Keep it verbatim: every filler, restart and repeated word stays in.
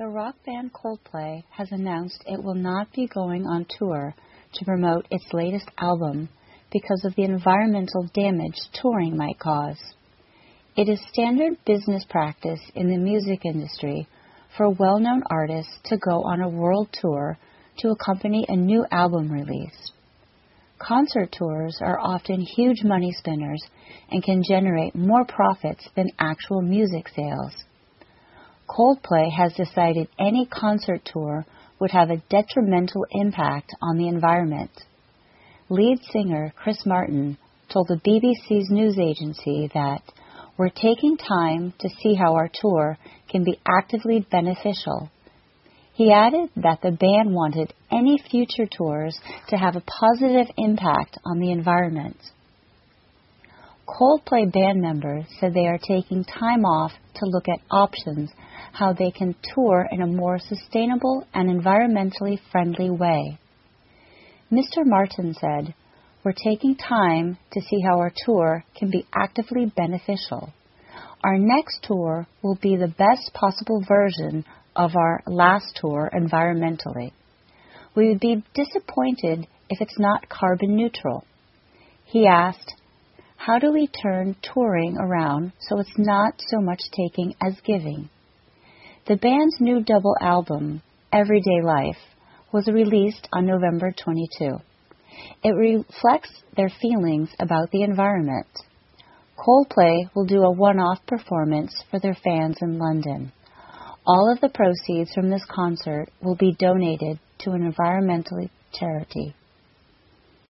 The rock band Coldplay has announced it will not be going on tour to promote its latest album because of the environmental damage touring might cause. It is standard business practice in the music industry for well-known artists to go on a world tour to accompany a new album release. Concert tours are often huge money spinners and can generate more profits than actual music sales. Coldplay has decided any concert tour would have a detrimental impact on the environment. Lead singer Chris Martin told the B B C's news agency that we're taking time to see how our tour can be actively beneficial. He added that the band wanted any future tours to have a positive impact on the environment. Coldplay band members said they are taking time off to look at options how they can tour in a more sustainable and environmentally friendly way. Mister Martin said, "We're taking time to see how our tour can be actively beneficial. Our next tour will be the best possible version of our last tour environmentally. We would be disappointed if it's not carbon neutral." He asked, "How do we turn touring around so it's not so much taking as giving?" The band's new double album, Everyday Life, was released on November twenty-second. It reflects their feelings about the environment. Coldplay will do a one-off performance for their fans in London. All of the proceeds from this concert will be donated to an environmental charity.